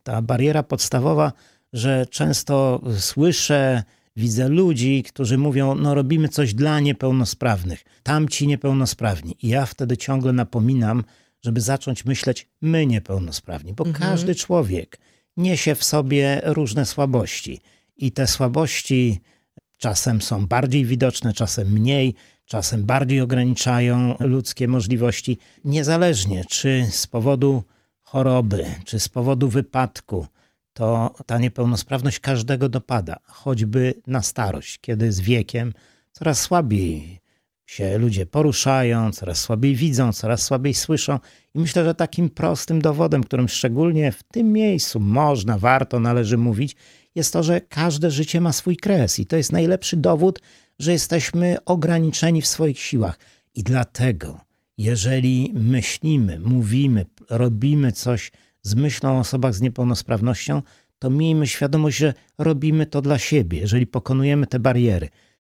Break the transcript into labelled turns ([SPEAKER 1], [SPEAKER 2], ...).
[SPEAKER 1] Ta bariera podstawowa, że często słyszę, widzę ludzi, którzy mówią, no robimy coś dla niepełnosprawnych, tamci niepełnosprawni. I ja wtedy ciągle napominam, żeby zacząć myśleć my niepełnosprawni, bo każdy człowiek niesie w sobie różne słabości. I te słabości czasem są bardziej widoczne, czasem mniej, czasem bardziej ograniczają ludzkie możliwości. Niezależnie czy z powodu choroby, czy z powodu wypadku, to ta niepełnosprawność każdego dopada, choćby na starość, kiedy z wiekiem coraz słabiej się ludzie poruszają, coraz słabiej widzą, coraz słabiej słyszą. I myślę, że takim prostym dowodem, którym szczególnie w tym miejscu można, warto, należy mówić, jest to, że każde życie ma swój kres. I to jest najlepszy dowód, że jesteśmy ograniczeni w swoich siłach. I dlatego, jeżeli myślimy, mówimy, robimy coś z myślą o osobach z niepełnosprawnością, to miejmy świadomość, że robimy to dla siebie, jeżeli pokonujemy te bariery.